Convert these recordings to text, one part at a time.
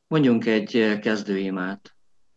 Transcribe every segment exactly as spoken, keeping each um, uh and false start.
Mondjunk egy kezdőimát.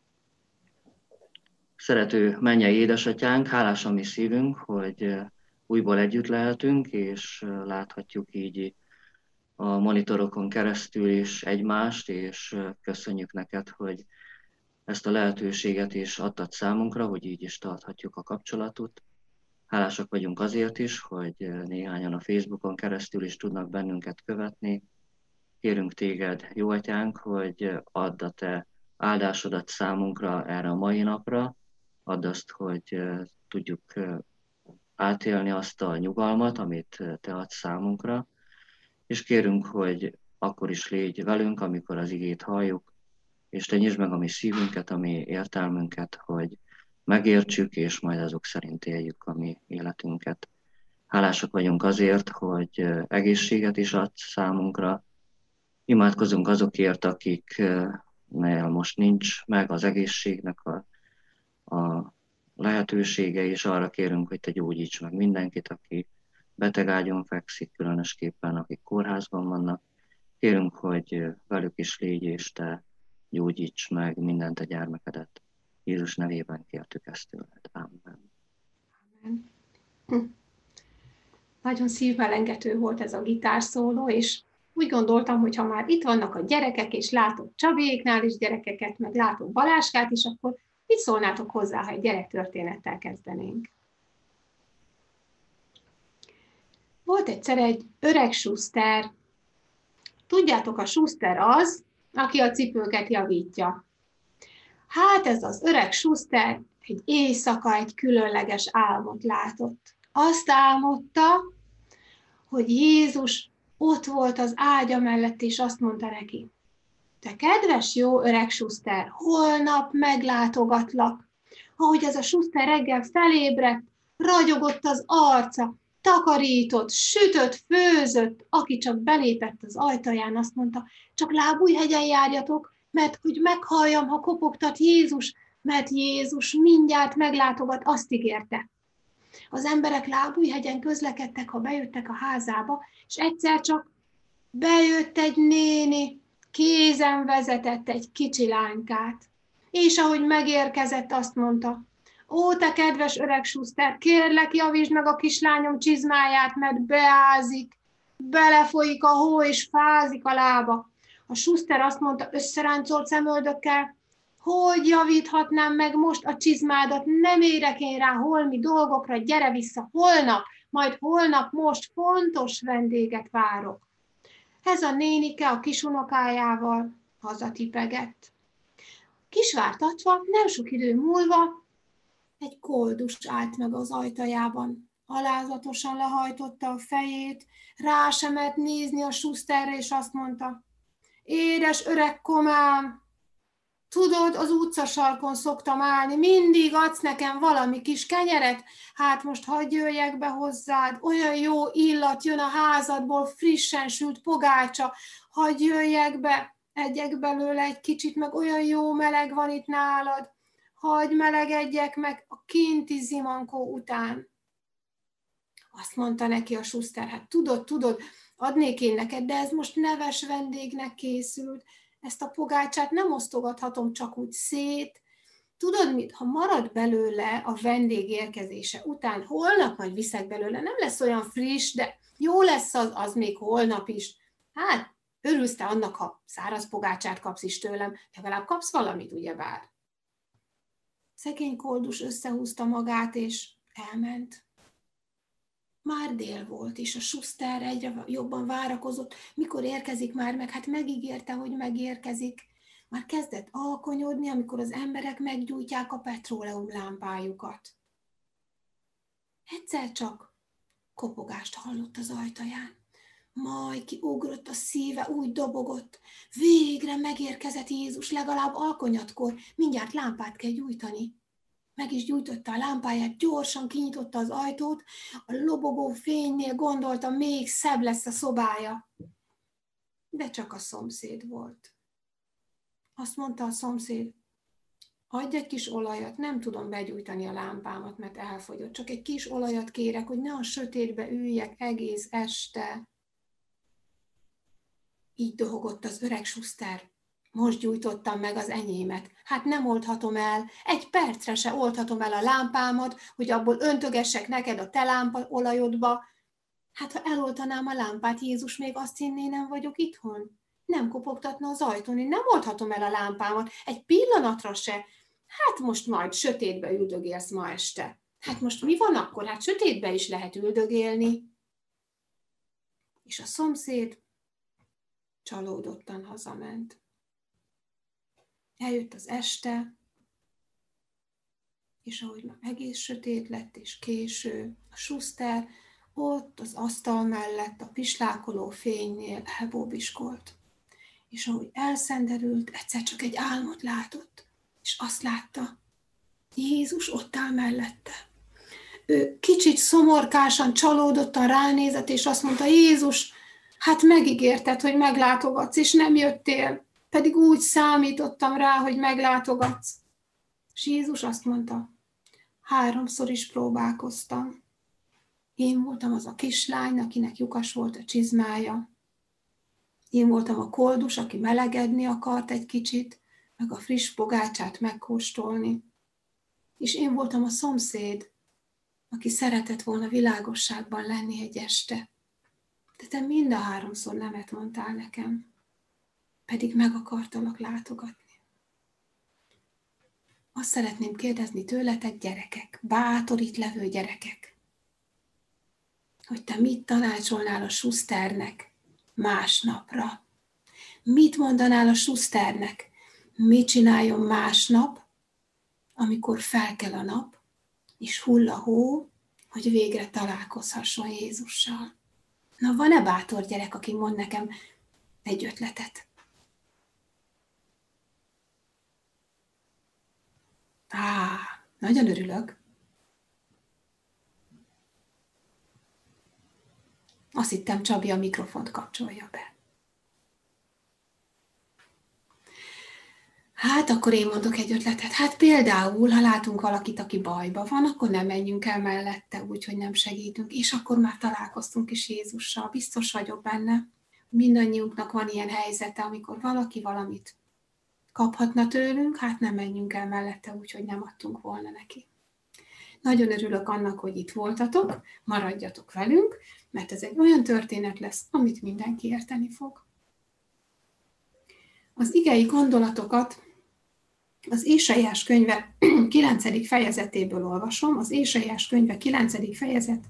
Szerető mennyei édesatyánk, hálás a mi szívünk, hogy újból együtt lehetünk, és láthatjuk így a monitorokon keresztül is egymást, és köszönjük neked, hogy ezt a lehetőséget is adtad számunkra, hogy így is tarthatjuk a kapcsolatot. Hálásak vagyunk azért is, hogy néhányan a Facebookon keresztül is tudnak bennünket követni. Kérünk téged, jó atyánk, hogy add a te áldásodat számunkra erre a mai napra, add azt, hogy tudjuk átélni azt a nyugalmat, amit te adsz számunkra, és kérünk, hogy akkor is légy velünk, amikor az igét halljuk, és te nyisd meg a mi szívünket, a mi értelmünket, hogy megértsük, és majd azok szerint éljük a mi életünket. Hálásak vagyunk azért, hogy egészséget is adsz számunkra. Imádkozunk azokért, akiknél most nincs meg az egészségnek a, a lehetősége, és arra kérünk, hogy te gyógyíts meg mindenkit, aki betegágyon fekszik, különösképpen akik kórházban vannak. Kérünk, hogy velük is légy, és te gyógyíts meg mindent a gyermekedet. Jézus nevében kértük ezt tőled. Amen. Amen. Hm. Nagyon szívmelengető volt ez a gitárszóló, és úgy gondoltam, hogy ha már itt vannak a gyerekek, és látok Csabiéknál is gyerekeket, meg látok Baláskát is, akkor mit szólnátok hozzá, ha egy gyerektörténettel kezdenénk? Volt egyszer egy öreg Schuster. Tudjátok, a Schuster az, aki a cipőket javítja. Hát ez az öreg Schuster egy éjszaka egy különleges álmot látott. Azt álmodta, hogy Jézus ott volt az ágya mellett, és azt mondta neki: te kedves jó öreg Schuster, holnap meglátogatlak. Ahogy ez a Schuster reggel felébredt, ragyogott az arca, takarított, sütött, főzött, aki csak belépett az ajtaján, azt mondta: csak Lábújhegyen járjatok, mert hogy meghalljam, ha kopogtat Jézus, mert Jézus mindjárt meglátogat, azt ígérte. Az emberek Lábújhegyen közlekedtek, ha bejöttek a házába, és egyszer csak bejött egy néni, kézen vezetett egy kicsi lánykát. És ahogy megérkezett, azt mondta: ó, te kedves öreg Schuster, kérlek, javítsd meg a kislányom csizmáját, mert beázik, belefolyik a hó, és fázik a lába. A Schuster azt mondta összeráncolt szemöldökkel: hogy javíthatnám meg most a csizmádat, nem érek én rá holmi dolgokra, gyere vissza holnap, majd holnap most fontos vendéget várok. Ez a nénike a kisunokájával hazatipegett. Kisvártatva, nem sok idő múlva egy koldus állt meg az ajtajában. Alázatosan lehajtotta a fejét, rá sem mert nézni a Schusterre, és azt mondta: édes öreg komám, tudod, az utcasarkon szoktam állni, mindig adsz nekem valami kis kenyeret, hát most hadd jöjjek be hozzád, olyan jó illat jön a házadból, frissen sült pogácsa, hadd jöjjek be, egyek belőle egy kicsit, meg olyan jó meleg van itt nálad, hadd melegedjek meg a kinti zimankó után. Azt mondta neki a Schuster: hát tudod, tudod, adnék én neked, de ez most neves vendégnek készült, ezt a pogácsát nem osztogathatom csak úgy szét. Tudod mit, ha marad belőle a vendég érkezése után, holnap majd viszek belőle, nem lesz olyan friss, de jó lesz az, az még holnap is. Hát, örülsz te annak, ha száraz pogácsát kapsz is tőlem, legalább kapsz valamit, ugyebár. Szegény koldus összehúzta magát, és elment. Már dél volt, és a Schuster egyre jobban várakozott, mikor érkezik már meg, hát megígérte, hogy megérkezik. Már kezdett alkonyodni, amikor az emberek meggyújtják a petróleum lámpájukat. Egyszer csak kopogást hallott az ajtaján. Majd kiugrott a szíve, úgy dobogott. Végre megérkezett Jézus, legalább alkonyatkor, mindjárt lámpát kell gyújtani. Meg is gyújtotta a lámpáját, gyorsan kinyitotta az ajtót, a lobogó fénynél gondolta, még szebb lesz a szobája. De csak a szomszéd volt. Azt mondta a szomszéd: adj egy kis olajat, nem tudom begyújtani a lámpámat, mert elfogyott. Csak egy kis olajat kérek, hogy ne a sötétbe üljek egész este. Így dohogott az öreg Schuster. Most gyújtottam meg az enyémet. Hát nem oldhatom el, egy percre se oldhatom el a lámpámat, hogy abból öntögessek neked a te lámpaolajodba. Hát ha eloltanám a lámpát, Jézus még azt hinné, nem vagyok itthon. Nem kopogtatna az ajtón, én nem oldhatom el a lámpámat, egy pillanatra se. Hát most majd sötétbe üldögélsz ma este. Hát most mi van akkor? Hát sötétbe is lehet üldögélni. És a szomszéd csalódottan hazament. Eljött az este, és ahogy már egész sötét lett, és késő, a Schuster ott az asztal mellett a pislákoló fénynél elbóbiskolt. És ahogy elszenderült, egyszer csak egy álmot látott, és azt látta, Jézus ott áll mellette. Ő kicsit szomorkásan, csalódottan ránézett, és azt mondta, Jézus, hát megígérted, hogy meglátogatsz, és nem jöttél, pedig úgy számítottam rá, hogy meglátogatsz. És Jézus azt mondta, háromszor is próbálkoztam. Én voltam az a kislány, akinek lyukas volt a csizmája. Én voltam a koldus, aki melegedni akart egy kicsit, meg a friss pogácsát megkóstolni. És én voltam a szomszéd, aki szeretett volna világosságban lenni egy este. De te mind a háromszor nemet mondtál nekem, pedig meg akartalak látogatni. Azt szeretném kérdezni tőletek, gyerekek, bátor itt levő gyerekek, hogy te mit tanácsolnál a Schusternek másnapra? Mit mondanál a Schusternek? Mit csináljon másnap, amikor felkel a nap, és hull a hó, hogy végre találkozhasson Jézussal? Na, van-e bátor gyerek, aki mond nekem egy ötletet? Á, nagyon örülök. Azt hittem, Csabi a mikrofont kapcsolja be. Hát akkor én mondok egy ötletet. Hát például, ha látunk valakit, aki bajba van, akkor nem menjünk el mellette, úgyhogy nem segítünk, és akkor már találkoztunk is Jézussal. Biztos vagyok benne. Mindannyiunknak van ilyen helyzete, amikor valaki valamit kaphatna tőlünk, hát nem menjünk el mellette, úgyhogy nem adtunk volna neki. Nagyon örülök annak, hogy itt voltatok, maradjatok velünk, mert ez egy olyan történet lesz, amit mindenki érteni fog. Az igei gondolatokat az Ézsaiás könyve kilencedik fejezetéből olvasom, az Ézsaiás könyve kilencedik fejezet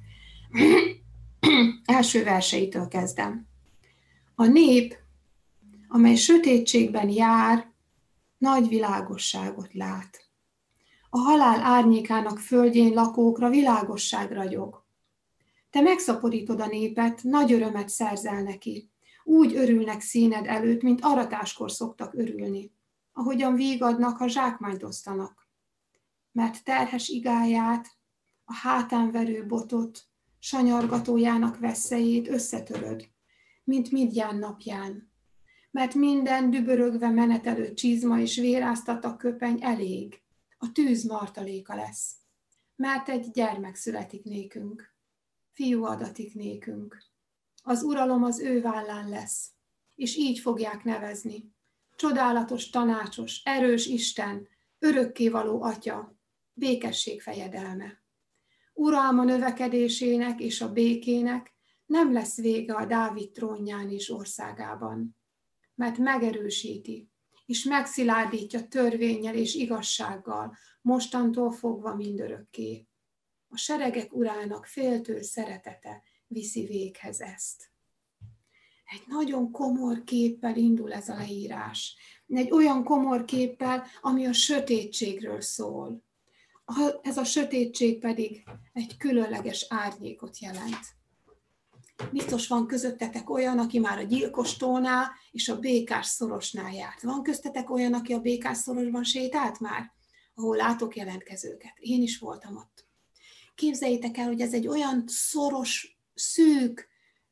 első verseitől kezdem. A nép, amely sötétségben jár, nagy világosságot lát. A halál árnyékának földjén lakókra világosság ragyog. Te megszaporítod a népet, nagy örömet szerzel neki. Úgy örülnek színed előtt, mint aratáskor szoktak örülni, ahogyan vígadnak, ha zsákmányt osztanak. Mert terhes igáját, a hátán verő botot, sanyargatójának veszélyét összetöröd, mint Midján napján. Mert minden dübörögve menetelő csizma és véráztatta köpeny elég, a tűz martaléka lesz. Mert egy gyermek születik nékünk, fiú adatik nékünk. Az uralom az ő vállán lesz, és így fogják nevezni. Csodálatos, tanácsos, erős Isten, örökkévaló Atya, békesség fejedelme. Uralma növekedésének és a békének nem lesz vége a Dávid trónján és országában, mert megerősíti, és megszilárdítja törvénnyel és igazsággal, mostantól fogva mindörökké. A seregek urának féltő szeretete viszi véghez ezt. Egy nagyon komor képpel indul ez a leírás. Egy olyan komor képpel, ami a sötétségről szól. Ez a sötétség pedig egy különleges árnyékot jelent. Biztos van közöttetek olyan, aki már a gyilkostónál és a békás szorosnál járt. Van köztetek olyan, aki a békás szorosban sétált már, ahol látok jelentkezőket. Én is voltam ott. Képzeljétek el, hogy ez egy olyan szoros, szűk,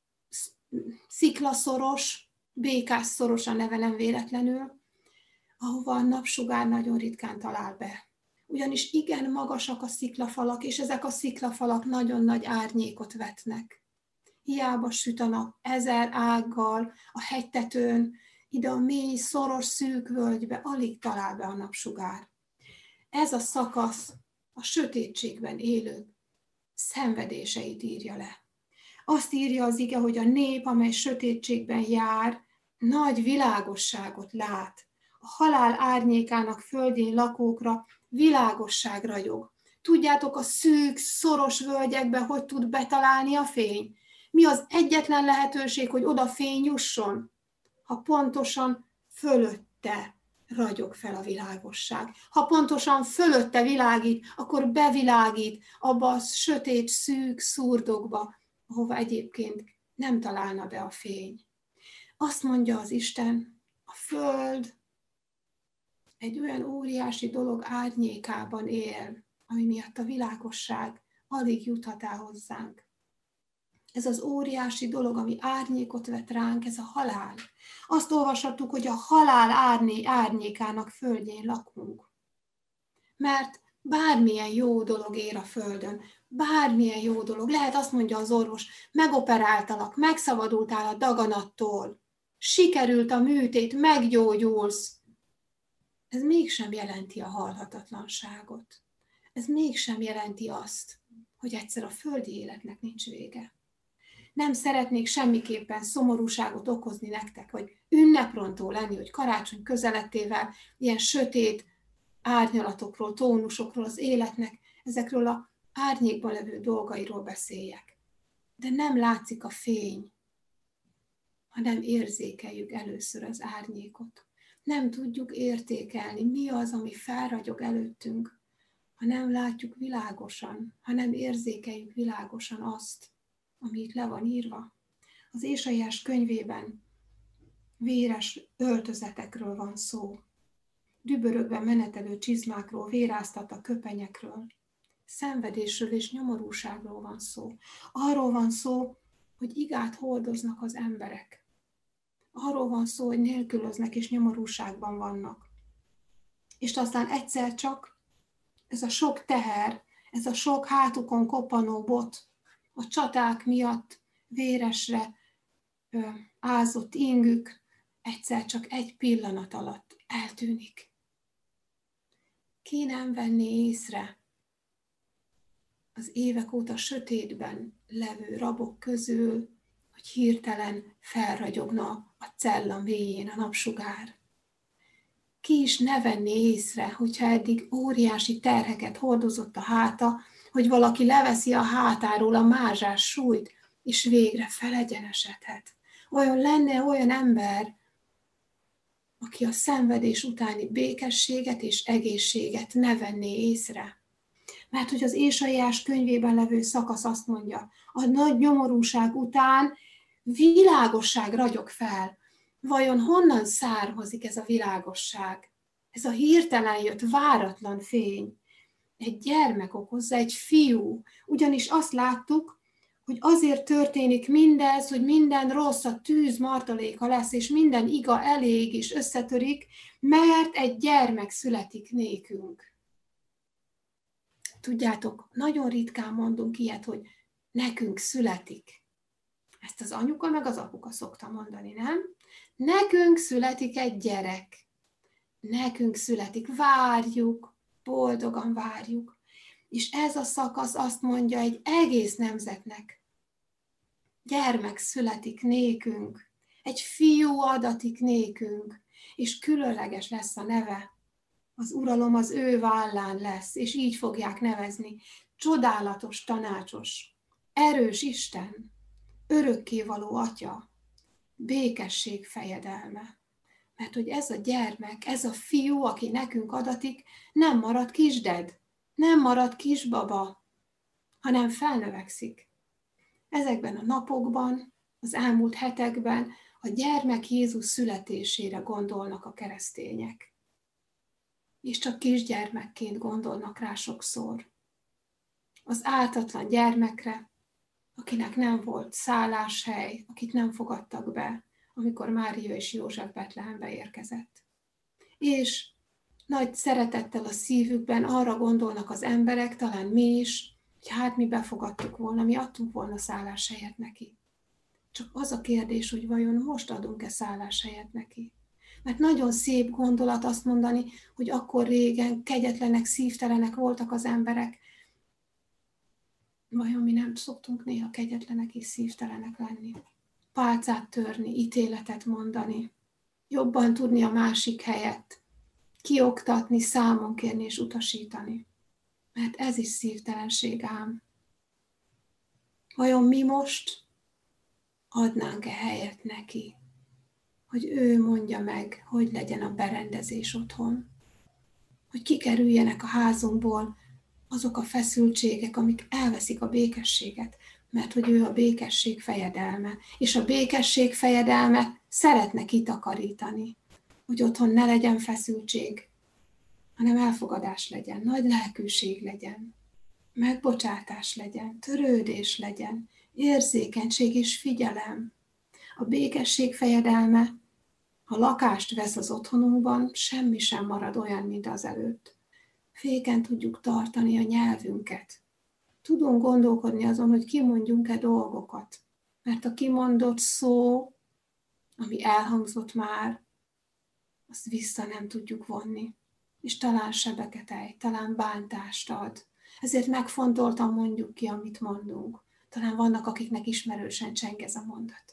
sziklaszoros, békás szoros a neve nem véletlenül, ahova a napsugár nagyon ritkán talál be. Ugyanis igen magasak a sziklafalak, és ezek a sziklafalak nagyon nagy árnyékot vetnek. Hiába süt a nap ezer ággal a hegytetőn, ide a mély, szoros, szűk völgybe alig talál be a napsugár. Ez a szakasz a sötétségben élők szenvedéseit írja le. Azt írja az ige, hogy a nép, amely sötétségben jár, nagy világosságot lát. A halál árnyékának földjén lakókra világosság ragyog. Tudjátok, a szűk, szoros völgyekbe hogy tud betalálni a fény? Mi az egyetlen lehetőség, hogy oda fény jusson? Ha pontosan fölötte ragyog fel a világosság. Ha pontosan fölötte világít, akkor bevilágít abba a sötét, szűk szurdokba, ahova egyébként nem találna be a fény. Azt mondja az Isten, a föld egy olyan óriási dolog árnyékában él, ami miatt a világosság alig juthat el hozzánk. Ez az óriási dolog, ami árnyékot vet ránk, ez a halál. Azt olvashattuk, hogy a halál árné, árnyékának földjén lakunk. Mert bármilyen jó dolog ér a földön, bármilyen jó dolog, lehet azt mondja az orvos, megoperáltalak, megszabadultál a daganattól, sikerült a műtét, meggyógyulsz. Ez mégsem jelenti a halhatatlanságot. Ez mégsem jelenti azt, hogy egyszer a földi életnek nincs vége. Nem szeretnék semmiképpen szomorúságot okozni nektek, vagy ünneprontó lenni, hogy karácsony közelettével ilyen sötét árnyalatokról, tónusokról az életnek, ezekről az árnyékban levő dolgairól beszéljek. De nem látszik a fény, hanem érzékeljük először az árnyékot. Nem tudjuk értékelni, mi az, ami felragyog előttünk, ha nem látjuk világosan, ha nem érzékeljük világosan azt, ami itt le van írva. Az Ézsaiás könyvében véres öltözetekről van szó, dübörögve menetelő csizmákról, véráztatta köpenyekről, szenvedésről és nyomorúságról van szó. Arról van szó, hogy igát hordoznak az emberek. Arról van szó, hogy nélkülöznek és nyomorúságban vannak. És aztán egyszer csak ez a sok teher, ez a sok hátukon koppanó bot, a csaták miatt véresre ö, ázott ingük egyszer csak egy pillanat alatt eltűnik. Ki nem venné észre az évek óta sötétben levő rabok közül, hogy hirtelen felragyogna a cella mélyén a napsugár. Ki is ne venné észre, hogyha eddig óriási terheket hordozott a háta, hogy valaki leveszi a hátáról a mázsás súlyt, és végre felegyenesedhet. Olyan lenne olyan ember, aki a szenvedés utáni békességet és egészséget ne venné észre. Mert hogy az Ézsaiás könyvében levő szakasz azt mondja, a nagy nyomorúság után világosság ragyog fel. Vajon honnan származik ez a világosság? Ez a hirtelen jött váratlan fény. Egy gyermek okozza, egy fiú. Ugyanis azt láttuk, hogy azért történik mindez, hogy minden rossz a tűz martaléka lesz, és minden iga elég és összetörik, mert egy gyermek születik nékünk. Tudjátok, nagyon ritkán mondunk ilyet, hogy nekünk születik. Ezt az anyuka meg az apuka szokta mondani, nem? Nekünk születik egy gyerek. Nekünk születik, várjuk, boldogan várjuk. És ez a szakasz azt mondja egy egész nemzetnek. Gyermek születik nékünk, egy fiú adatik nékünk, és különleges lesz a neve. Az uralom az ő vállán lesz, és így fogják nevezni. Csodálatos, tanácsos, erős Isten, örökkévaló Atya, békesség fejedelme. Mert hogy ez a gyermek, ez a fiú, aki nekünk adatik, nem marad kisded, nem marad kisbaba, hanem felnövekszik. Ezekben a napokban, az elmúlt hetekben a gyermek Jézus születésére gondolnak a keresztények. És csak kisgyermekként gondolnak rá sokszor. Az ártatlan gyermekre, akinek nem volt szálláshely, akit nem fogadtak be, amikor Mária és József Betlehembe érkezett. És nagy szeretettel a szívükben arra gondolnak az emberek, talán mi is, hogy hát mi befogadtuk volna, mi adtunk volna szálláshelyet neki. Csak az a kérdés, hogy vajon most adunk-e szálláshelyet neki. Mert nagyon szép gondolat azt mondani, hogy akkor régen kegyetlenek, szívtelenek voltak az emberek. Vajon mi nem szoktunk néha kegyetlenek és szívtelenek lenni? Pálcát törni, ítéletet mondani, jobban tudni a másik helyet, kioktatni, számon kérni és utasítani. Mert ez is szívtelenség ám. Vajon mi most adnánk-e helyet neki, hogy ő mondja meg, hogy legyen a berendezés otthon, hogy kikerüljenek a házunkból azok a feszültségek, amik elveszik a békességet, mert hogy ő a békesség fejedelme, és a békesség fejedelme szeretne kitakarítani, hogy otthon ne legyen feszültség, hanem elfogadás legyen, nagy lelkűség legyen, megbocsátás legyen, törődés legyen, érzékenység és figyelem. A békesség fejedelme, ha lakást vesz az otthonunkban, semmi sem marad olyan, mint az előtt. Féken tudjuk tartani a nyelvünket. Tudunk gondolkodni azon, hogy kimondjunk-e dolgokat. Mert a kimondott szó, ami elhangzott már, azt vissza nem tudjuk vonni. És talán sebeket ejt, talán bántást ad. Ezért megfontoltan mondjuk ki, amit mondunk. Talán vannak, akiknek ismerősen cseng ez a mondat.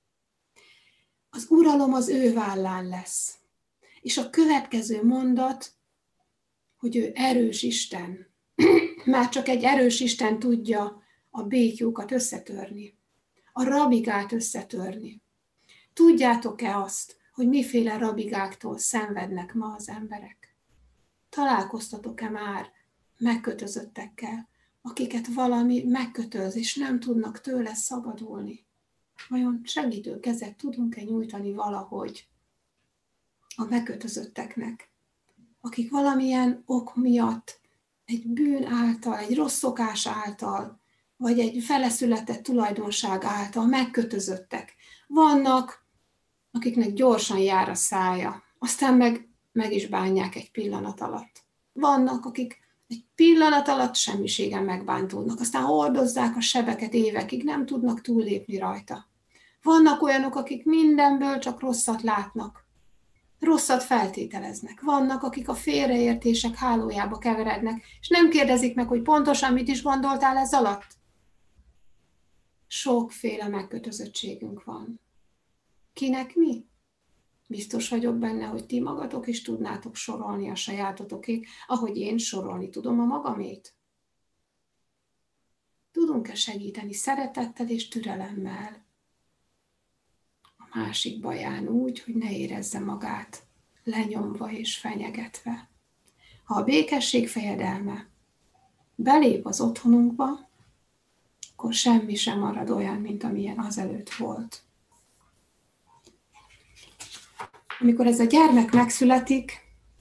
Az uralom az ő vállán lesz. És a következő mondat, hogy ő erős Isten. Már csak egy erős Isten tudja a békjókat összetörni, a rabigát összetörni. Tudjátok-e azt, hogy miféle rabigáktól szenvednek ma az emberek? Találkoztatok-e már megkötözöttekkel, akiket valami megkötöz, és nem tudnak tőle szabadulni? Vajon segítő kezet tudunk-e nyújtani valahogy a megkötözötteknek, akik valamilyen ok miatt, egy bűn által, egy rossz szokás által, vagy egy feleszületett tulajdonság által megkötözöttek. Vannak, akiknek gyorsan jár a szája, aztán meg, meg is bánják egy pillanat alatt. Vannak, akik egy pillanat alatt semmiségen megbántódnak, aztán hordozzák a sebeket évekig, nem tudnak túllépni rajta. Vannak olyanok, akik mindenből csak rosszat látnak, rosszat feltételeznek. Vannak, akik a félreértések hálójába keverednek, és nem kérdezik meg, hogy pontosan mit is gondoltál ez alatt. Sokféle megkötözöttségünk van. Kinek mi? Biztos vagyok benne, hogy ti magatok is tudnátok sorolni a sajátotokék, ahogy én sorolni tudom a magamét. Tudunk-e segíteni szeretettel és türelemmel a másik baján úgy, hogy ne érezze magát lenyomva és fenyegetve? Ha a békesség fejedelme belép az otthonunkba, akkor semmi sem marad olyan, mint amilyen azelőtt volt. Amikor ez a gyermek megszületik,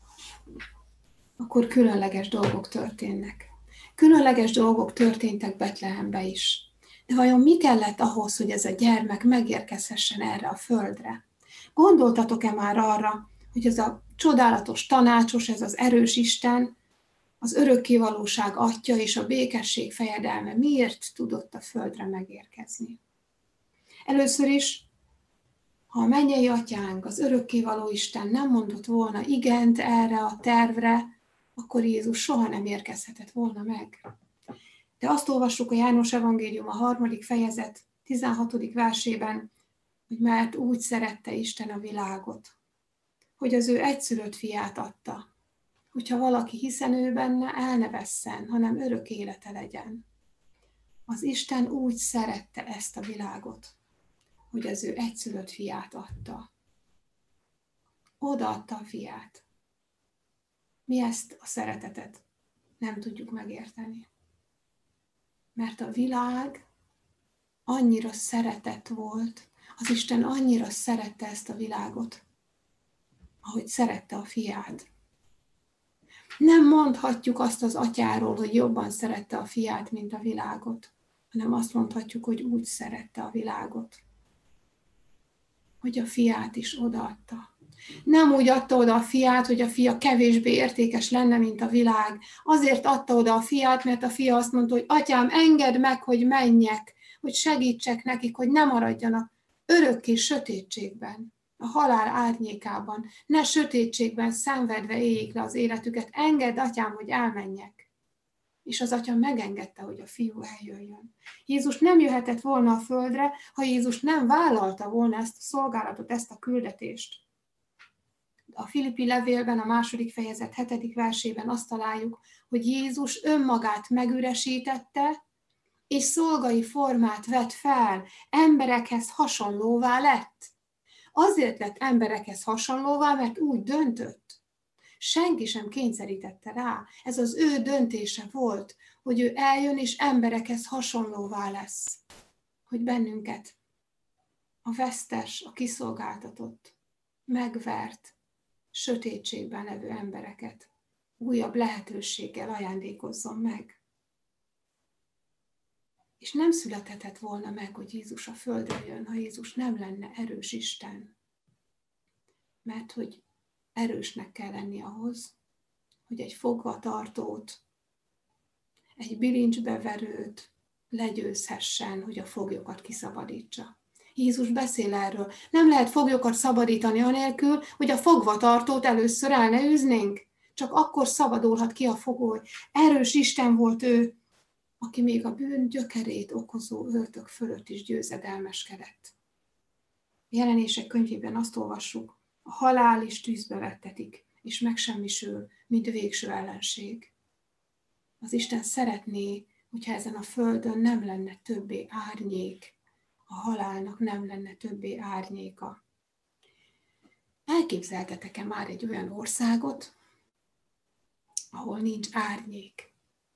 akkor különleges dolgok történnek. Különleges dolgok történtek Betlehembe is. De vajon mi kellett ahhoz, hogy ez a gyermek megérkezhessen erre a földre? Gondoltatok-e már arra, hogy ez a csodálatos tanácsos, ez az erős Isten, az örökkévalóság atya és a békesség fejedelme miért tudott a földre megérkezni? Először is, ha a mennyei atyánk, az örökkévaló Isten nem mondott volna igent erre a tervre, akkor Jézus soha nem érkezhetett volna meg. De azt olvassuk a János evangélium a harmadik fejezet tizenhatodik versében, hogy mert úgy szerette Isten a világot, hogy az ő egyszülött fiát adta, hogyha valaki hiszen ő benne, el ne vesszen, hanem örök élete legyen. Az Isten úgy szerette ezt a világot, hogy az ő egyszülött fiát adta. Odaadta a fiát. Mi ezt a szeretetet nem tudjuk megérteni. Mert a világ annyira szeretett volt, az Isten annyira szerette ezt a világot, ahogy szerette a fiát. Nem mondhatjuk azt az atyáról, hogy jobban szerette a fiát, mint a világot, hanem azt mondhatjuk, hogy úgy szerette a világot, hogy a fiát is odaadta. Nem úgy adta oda a fiát, hogy a fia kevésbé értékes lenne, mint a világ. Azért adta oda a fiát, mert a fia azt mondta, hogy atyám, engedd meg, hogy menjek, hogy segítsek nekik, hogy ne maradjanak örökké sötétségben. a halál árnyékában, ne sötétségben szenvedve éljék le az életüket, engedd, atyám, hogy elmenjek. És az atya megengedte, hogy a fiú eljöjjön. Jézus nem jöhetett volna a földre, ha Jézus nem vállalta volna ezt a szolgálatot, ezt a küldetést. A Filippi levélben, a második fejezet hetedik versében azt találjuk, hogy Jézus önmagát megüresítette, és szolgai formát vett fel, emberekhez hasonlóvá lett. Azért lett emberekhez hasonlóvá, mert úgy döntött. Senki sem kényszerítette rá. Ez az ő döntése volt, hogy ő eljön és emberekhez hasonlóvá lesz. Hogy bennünket, a vesztes, a kiszolgáltatott, megvert, sötétségben levő embereket újabb lehetőséggel ajándékozzon meg. És nem születhetett volna meg, hogy Jézus a földre jön, ha Jézus nem lenne erős Isten. Mert hogy erősnek kell lenni ahhoz, hogy egy fogvatartót, egy bilincsbeverőt legyőzhessen, hogy a foglyokat kiszabadítsa. Jézus beszél erről. Nem lehet foglyokat szabadítani anélkül, hogy a fogvatartót először el ne üznénk. Csak akkor szabadulhat ki a fogoly. Erős Isten volt ő, aki még a bűn gyökerét okozó ördög fölött is győzedelmeskedett. Jelenések könyvében azt olvassuk, a halál is tűzbe vettetik, és megsemmisül, mint végső ellenség. Az Isten szeretné, hogyha ezen a földön nem lenne többé árnyék, a halálnak nem lenne többé árnyéka. Elképzeltetek-e már egy olyan országot, ahol nincs árnyék?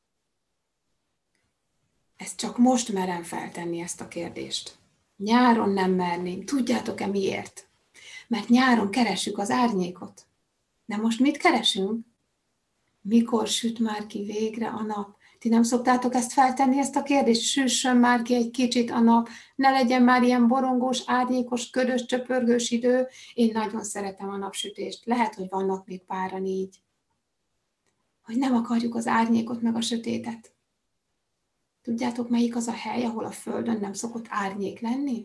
Ezt csak most merem feltenni, ezt a kérdést. Nyáron nem merném. Tudjátok-e miért? Mert nyáron keressük az árnyékot. De most mit keresünk? Mikor süt már ki végre a nap? Ti nem szoktátok ezt feltenni, ezt a kérdést? Süssön már ki egy kicsit a nap, ne legyen már ilyen borongós, árnyékos, ködös, csöpörgős idő. Én nagyon szeretem a napsütést. Lehet, hogy vannak még páran így. Hogy nem akarjuk az árnyékot meg a sötétet. Tudjátok, melyik az a hely, ahol a földön nem szokott árnyék lenni?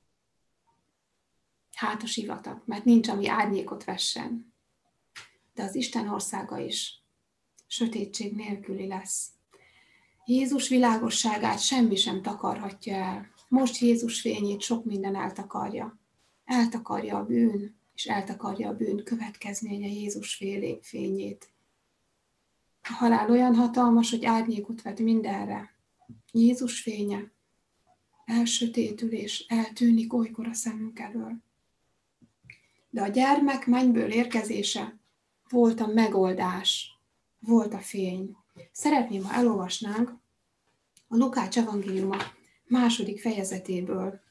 Hát a sivatag, mert nincs, ami árnyékot vessen. De az Isten országa is sötétség nélküli lesz. Jézus világosságát semmi sem takarhatja el. Most Jézus fényét sok minden eltakarja. Eltakarja a bűn, és eltakarja a bűn következménye Jézus fényét. A halál olyan hatalmas, hogy árnyékot vet mindenre. Jézus fénye elsötétül és eltűnik olykor a szemünk elől. De a gyermek mennyből érkezése volt a megoldás, volt a fény. Szeretném, ha elolvasnánk a Lukács evangéliuma második fejezetéből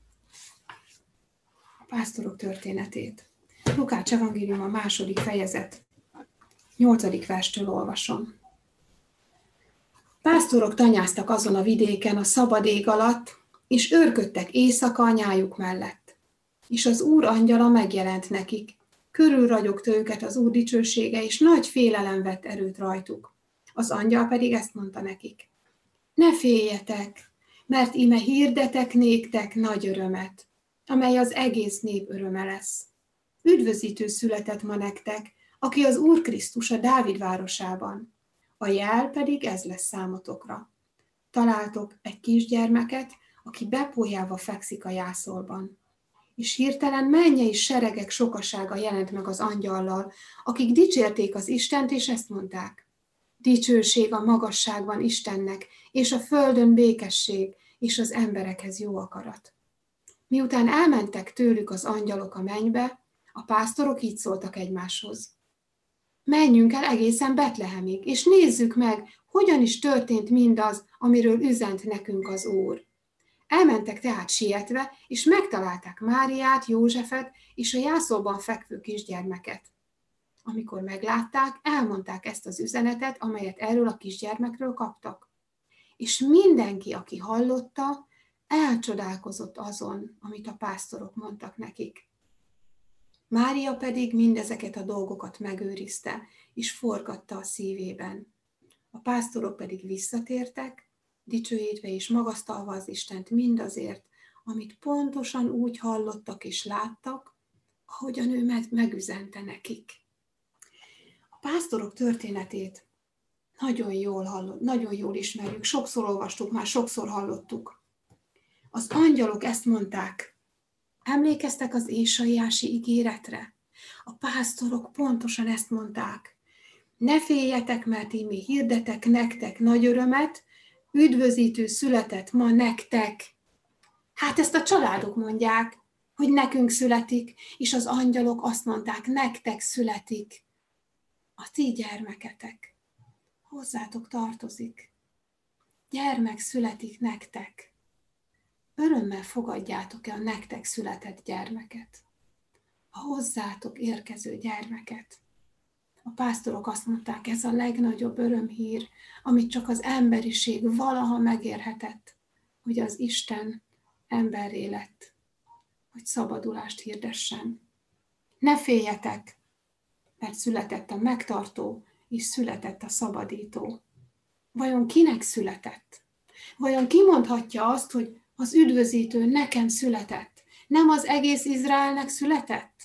a pásztorok történetét. Lukács evangéliuma második fejezet, nyolcadik verstől olvasom. Pásztorok tanyáztak azon a vidéken a szabad ég alatt, és őrködtek éjszaka a nyájuk mellett. És az Úr angyala megjelent nekik. Körülragyogta őket az Úr dicsősége, és nagy félelem vett erőt rajtuk. Az angyal pedig ezt mondta nekik. Ne féljetek, mert íme hirdetek néktek nagy örömet, amely az egész nép öröme lesz. Üdvözítő született ma nektek, aki az Úr Krisztus a Dávid városában. A jel pedig ez lesz számotokra. Találtok egy kisgyermeket, aki bepójálva fekszik a jászolban. És hirtelen mennyei seregek sokasága jelent meg az angyallal, akik dicsérték az Istent, és ezt mondták. Dicsőség a magasságban Istennek, és a földön békesség, és az emberekhez jó akarat. Miután elmentek tőlük az angyalok a mennybe, a pásztorok így szóltak egymáshoz. Menjünk el egészen Betlehemig, és nézzük meg, hogyan is történt mindaz, amiről üzent nekünk az Úr. Elmentek tehát sietve, és megtalálták Máriát, Józsefet és a jászolban fekvő kisgyermeket. Amikor meglátták, elmondták ezt az üzenetet, amelyet erről a kisgyermekről kaptak. És mindenki, aki hallotta, elcsodálkozott azon, amit a pásztorok mondtak nekik. Mária pedig mindezeket a dolgokat megőrizte, és forgatta a szívében. A pásztorok pedig visszatértek, dicsőítve és magasztalva az Istent mindazért, amit pontosan úgy hallottak és láttak, ahogyan ő meg, megüzente nekik. A pásztorok történetét nagyon jól hallott, nagyon jól ismerjük, sokszor olvastuk, már sokszor hallottuk. Az angyalok ezt mondták. Emlékeztek az Ézsaiási ígéretre? A pásztorok pontosan ezt mondták. Ne féljetek, mert én mi hirdetek nektek nagy örömet, üdvözítő született ma nektek. Hát ezt a családok mondják, hogy nekünk születik, és az angyalok azt mondták, nektek születik. A ti gyermeketek hozzátok tartozik. Gyermek születik nektek. Örömmel fogadjátok-e a nektek született gyermeket? A hozzátok érkező gyermeket? A pásztorok azt mondták, ez a legnagyobb örömhír, amit csak az emberiség valaha megérhetett, hogy az Isten emberré lett, hogy szabadulást hirdessen. Ne féljetek, mert született a megtartó, és született a szabadító. Vajon kinek született? Vajon ki mondhatja azt, hogy az üdvözítő nekem született? Nem az egész Izraelnek született?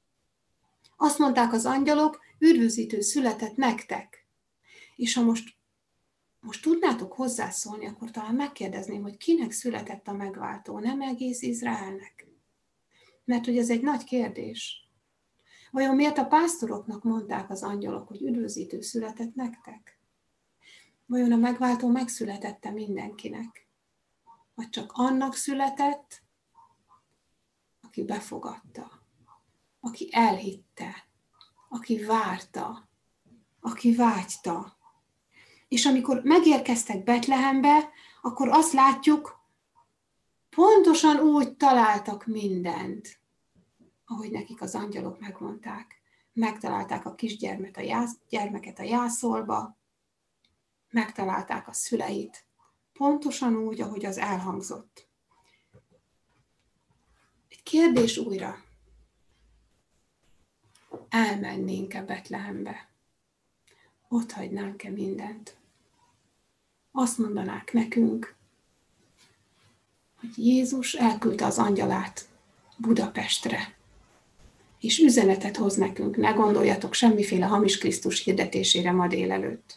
Azt mondták az angyalok, üdvözítő született nektek. És ha most, most tudnátok hozzászólni, akkor talán megkérdezném, hogy kinek született a megváltó, nem egész Izraelnek? Mert hogy ez egy nagy kérdés. Vajon miért a pásztoroknak mondták az angyalok, hogy üdvözítő született nektek? Vajon a megváltó megszületette mindenkinek? Vagy csak annak született, aki befogadta, aki elhitte, aki várta, aki vágyta. És amikor megérkeztek Betlehembe, akkor azt látjuk, pontosan úgy találtak mindent, ahogy nekik az angyalok megmondták. Megtalálták a kisgyermeket a, jász, gyermeket a jászolba, megtalálták a szüleit, pontosan úgy, ahogy az elhangzott. Egy kérdés újra. Elmennénk-e Betlehembe? Ott hagynánk-e mindent? Azt mondanák nekünk, hogy Jézus elküldte az angyalát Budapestre, és üzenetet hoz nekünk, ne gondoljatok semmiféle hamis Krisztus hirdetésére ma délelőtt.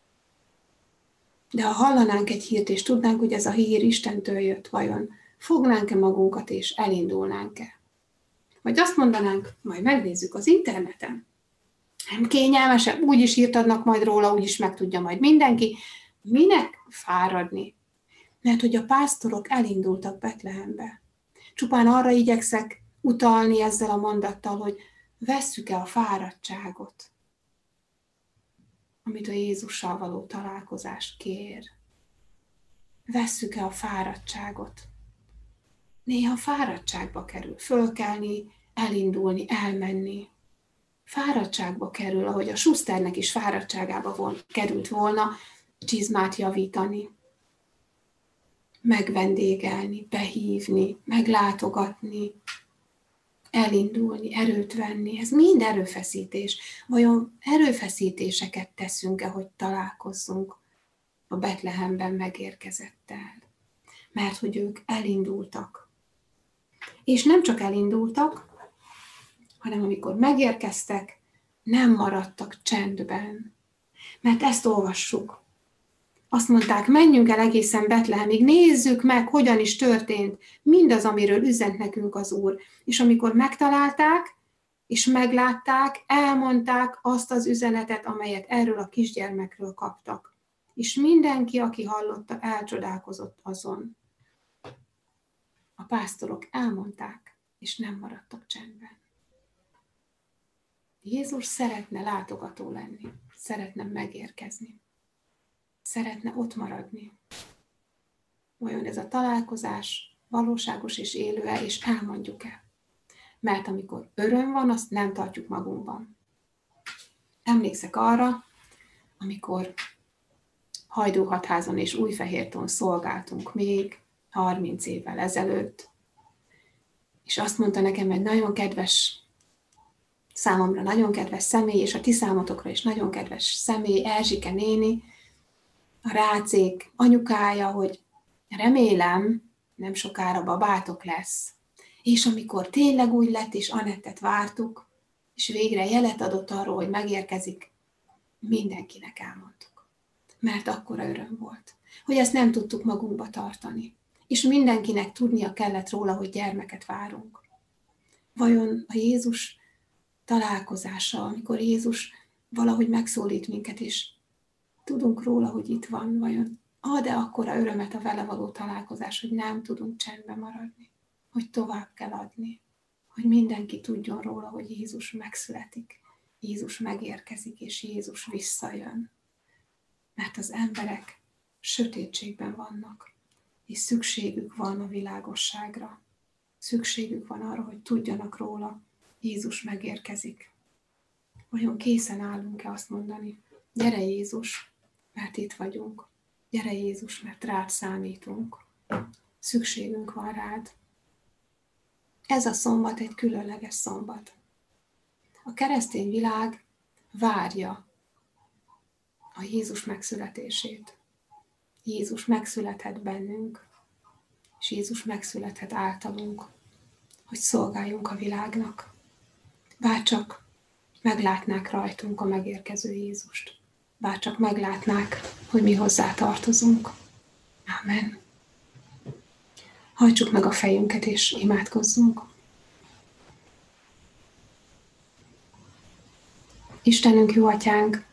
De ha hallanánk egy hírt, és tudnánk, hogy ez a hír Istentől jött, vajon fognánk-e magunkat, és elindulnánk-e? Vagy azt mondanánk, majd megnézzük az interneten. Nem kényelmesebb, úgyis írt adnak majd róla, úgyis megtudja majd mindenki. Minek fáradni? Mert hogy a pásztorok elindultak Betlehembe. Csupán arra igyekszek utalni ezzel a mondattal, hogy vesszük-e a fáradtságot, amit a Jézussal való találkozás kér. Vesszük-e a fáradtságot? Néha fáradtságba kerül, fölkelni, elindulni, elmenni. Fáradtságba kerül, ahogy a Schusternek is fáradtságába vol, került volna csizmát javítani, megvendégelni, behívni, meglátogatni, elindulni, erőt venni. Ez mind erőfeszítés. Vajon erőfeszítéseket teszünk-e, hogy találkozzunk a Betlehemben megérkezettel? Mert hogy ők elindultak. És nem csak elindultak, hanem amikor megérkeztek, nem maradtak csendben. Mert ezt olvassuk. Azt mondták, menjünk el egészen Betlehemig, nézzük meg, hogyan is történt mindaz, amiről üzent nekünk az Úr. És amikor megtalálták, és meglátták, elmondták azt az üzenetet, amelyet erről a kisgyermekről kaptak. És mindenki, aki hallotta, elcsodálkozott azon. A pásztorok elmondták, és nem maradtak csendben. Jézus szeretne látogató lenni, szeretne megérkezni, szeretne ott maradni. Vajon ez a találkozás valóságos és élő-e, és elmondjuk-e? Mert amikor öröm van, azt nem tartjuk magunkban. Emlékszek arra, amikor Hajdúhatházon és Újfehérton szolgáltunk még harminc évvel ezelőtt, és azt mondta nekem egy nagyon kedves, számomra nagyon kedves személy, és a ti számotokra is nagyon kedves személy, Erzsike néni, a Rácék anyukája, hogy remélem, nem sokára babátok lesz. És amikor tényleg úgy lett, és Anettet vártuk, és végre jelet adott arról, hogy megérkezik, mindenkinek elmondtuk. Mert akkora öröm volt, hogy ezt nem tudtuk magunkba tartani. És mindenkinek tudnia kellett róla, hogy gyermeket várunk. Vajon a Jézus találkozása, amikor Jézus valahogy megszólít minket, és tudunk róla, hogy itt van, vajon ad-e akkora örömet a vele való találkozás, hogy nem tudunk csendben maradni, hogy tovább kell adni, hogy mindenki tudjon róla, hogy Jézus megszületik, Jézus megérkezik, és Jézus visszajön. Mert az emberek sötétségben vannak, és szükségük van a világosságra. Szükségük van arra, hogy tudjanak róla, Jézus megérkezik. Vajon készen állunk-e azt mondani, gyere Jézus, mert itt vagyunk. Gyere Jézus, mert rád számítunk. Szükségünk van rád. Ez a szombat egy különleges szombat. A keresztény világ várja a Jézus megszületését. Jézus megszülethet bennünk, és Jézus megszülethet általunk, hogy szolgáljunk a világnak. Bárcsak meglátnák rajtunk a megérkező Jézust. Bárcsak meglátnák, hogy mi hozzá tartozunk. Amen. Hajtsuk meg a fejünket, és imádkozzunk. Istenünk, jó atyánk,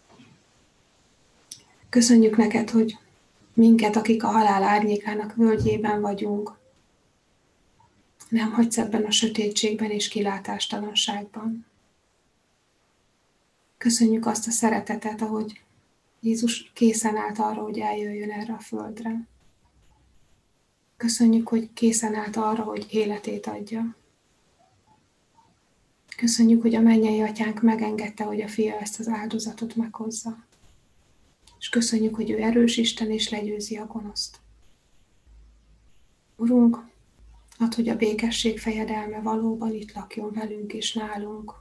köszönjük neked, hogy minket, akik a halál árnyékának völgyében vagyunk, nem hagysz ebben a sötétségben és kilátástalanságban. Köszönjük azt a szeretetet, ahogy Jézus készen állt arra, hogy eljöjjön erre a földre. Köszönjük, hogy készen állt arra, hogy életét adja. Köszönjük, hogy a mennyei atyánk megengedte, hogy a fia ezt az áldozatot meghozza. És köszönjük, hogy ő erős Isten, és legyőzi a gonoszt. Urunk, add, hogy a békesség fejedelme valóban itt lakjon velünk és nálunk.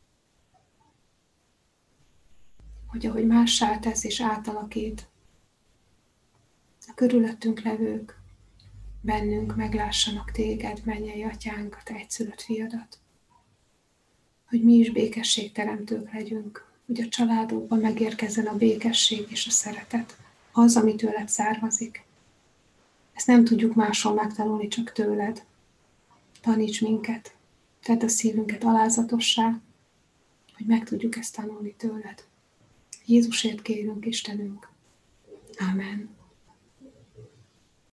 Hogy ahogy mássá tesz és átalakít, a körülöttünk levők bennünk meglássanak téged, mennyei atyánk, a te egyszülött fiadat. Hogy mi is békességteremtők legyünk, hogy a családokban megérkezzen a békesség és a szeretet, az, ami tőled származik. Ezt nem tudjuk máshol megtanulni, csak tőled. Taníts minket, tedd a szívünket alázatossá, hogy meg tudjuk ezt tanulni tőled. Jézusért kérünk, Istenünk. Amen.